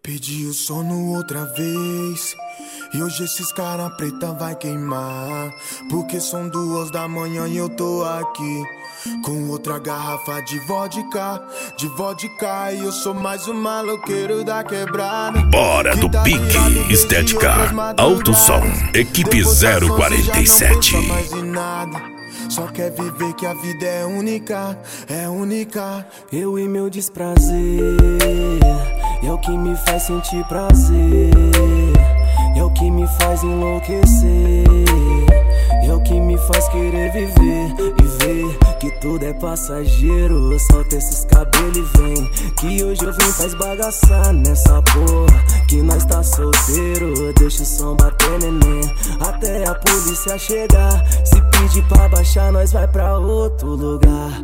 Pedi o sono outra vez e hoje esses cara preta vai queimar. Porque são 2 da manhã e eu tô aqui com outra garrafa de vodka, e eu sou mais um maloqueiro da quebrada. Bora do pique, estética, alto som, equipe 047. Só quer viver que a vida é única, é única. Eu e meu desprazer é o que me faz sentir prazer, é o que me faz enlouquecer, é o que me faz querer viver e ver que tudo é passageiro. Solta esses cabelos e vem, que hoje eu vim pra esbagaçar nessa porra, que nós tá solteiro. Deixa o som bater, neném, até a polícia chegar. Se pedir pra baixar, nós vai pra outro lugar.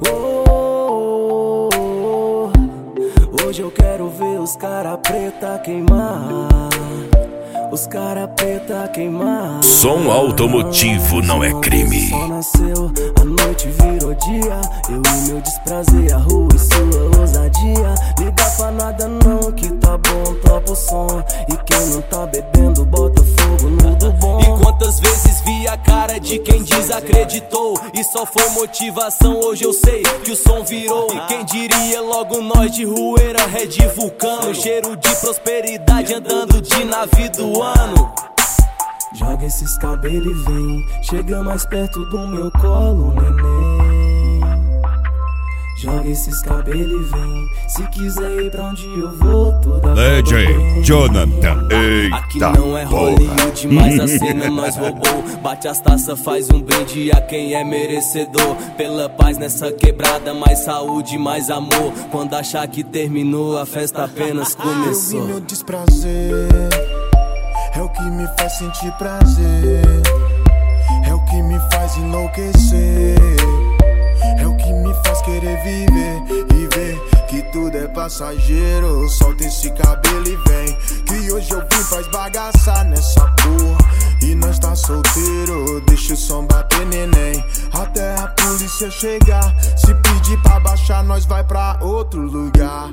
Hoje eu quero ver os cara preta queimar, os cara preta queimar. Som automotivo não é crime. O sol nasceu, a noite virou dia. Eu e meu desprazer, a rua e sua ousadia. Liga pra nada não, que tá bom, topa o som. E quem não tá bebendo, bota fogo no do bom. E quantas vezes vi a cara de quem desacreditou e só foi motivação, hoje eu sei que o som virou. E quem diria logo nós de Rueira, Red Vulcano, cheiro de prosperidade andando de navio do ano. Joga esses cabelos e vem, chega mais perto do meu colo, neném. Joga esses cabelos e vem, se quiser ir pra onde eu vou, toda DJ Jonathan, aqui eita não é Hollywood, mas a cena nós roubou. Bate as taças, faz um brinde a quem é merecedor. Pela paz nessa quebrada, mais saúde, mais amor. Quando achar que terminou, a festa apenas começou. Eu vi meu desprazer, é o que me faz sentir prazer, é o que me faz enlouquecer, é o que me faz querer viver e ver que tudo é passageiro. Solta esse cabelo e vem, que hoje eu vim pra esbagaçar nessa porra, e nós tá solteiro. Deixa o som bater, neném, até a polícia chegar. Se pedir pra baixar, nós vai pra outro lugar.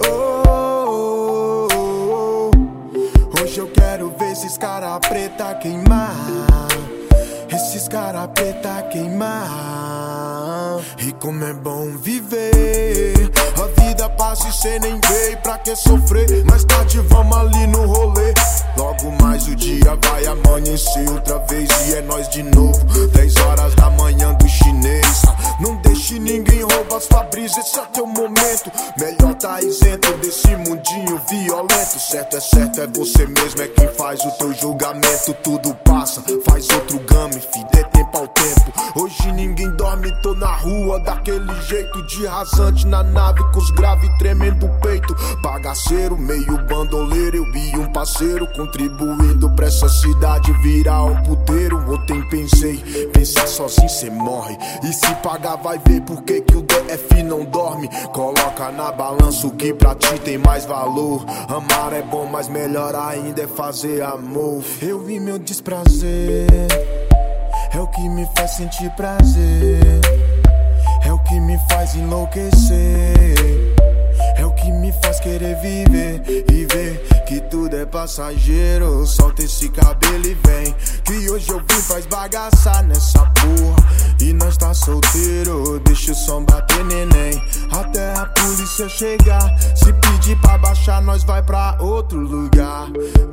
Hoje eu quero ver esses cara preta queimar, esses cara preta queimar. E como é bom viver, a vida passa e cê nem veio, pra que sofrer? Mais tarde vamos ali no rolê. Logo mais o dia vai amanhecer outra vez e é nós de novo. 10 horas da manhã do chinês. Não deixe ninguém roubar sua brisa, esse é teu momento. Melhor tá isento desse mundinho violento. Certo, é você mesmo, é quem faz o teu julgamento. Tudo passa, faz outro game, fi, dê tempo ao tempo. Hoje ninguém dorme, tô na rua daquele jeito, de rasante na nave, com os graves tremendo o peito. Bagaceiro, meio bandoleiro, eu vi um parceiro contribuindo pra essa cidade virar um puteiro. Ontem pensei, pensar sozinho cê morre, e se pagar vai ver por que o DF não dorme. Coloca na balança o que pra ti tem mais valor. Amar é bom, mas melhor ainda é fazer amor. Eu vi meu desprazer, é o que me faz sentir prazer, é o que me faz enlouquecer, é o que me faz querer viver e ver que tudo é passageiro. Solta esse cabelo e vem, que hoje eu vim pra esbagaçar nessa porra, e nós tá solteiro. Deixa o som bater, neném, até a polícia chegar. Se pedir pra baixar, nós vai pra outro lugar.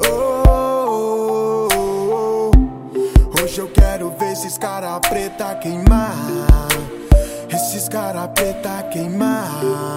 Hoje eu quero ver esses cara preta queimar, esses cara preta queimar.